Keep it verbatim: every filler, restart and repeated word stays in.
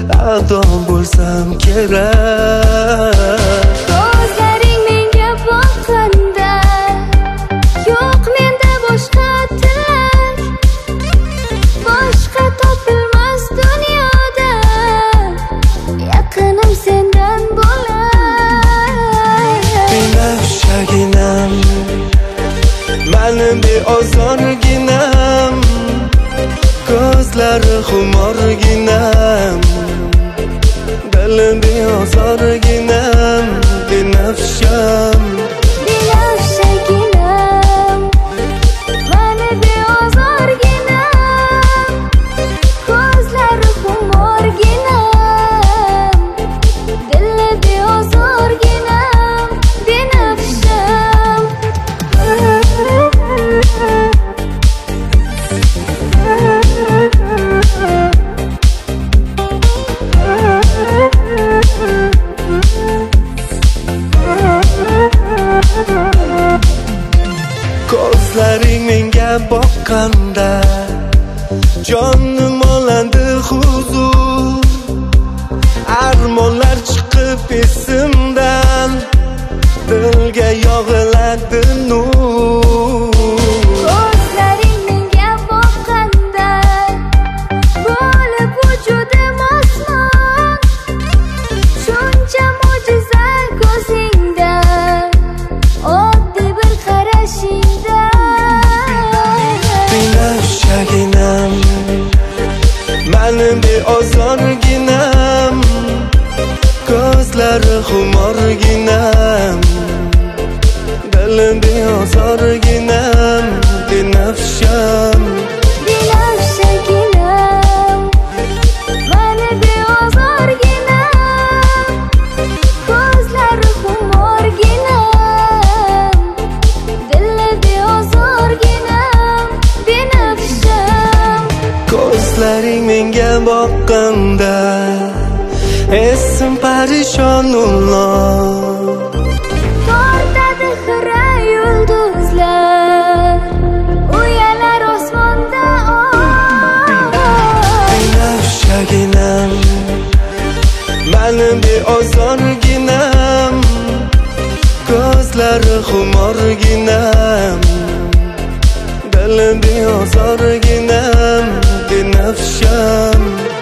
ado bo'lsam kerak. Ko'zlaring menga boqqanda yo'q menda boshqa tilak, boshqa topilmas dunyoda yaqinim sendan bo'lay. Binafshaginam, mani beozorginam, ko'zlari xumorginam, dili beozorginam, binafsham. Binafshaginam, mani beozorginam, ko'zlari xumorginam, dili beozorginam, binafsham. Ko'zlaring menga boqqanda jonim olandi huzur, armonlar chiqib esimdan, dilga yog'iladi nur. Ko'zlaring menga boqqanda bo'lib vujudim osmon, shuncha mo'jiza ko'zingda, oddiy bir qarashingda. Binafshaginam, mani beozorginam, ko'zlari xumorginam, dili beozorginam, binafsham. Binafshaginam, mani beozorginam, ko'zlari xumorginam, dili beozorginam, binafsham. Ko'zlaring menga boqqanda esim parishon ullo, Tortadi xira yulduzlar, uyalar osmonda oy. Binafshaginam, mani beozorginam, ko'zlari xumorginam, dili beozorginam, binafsham.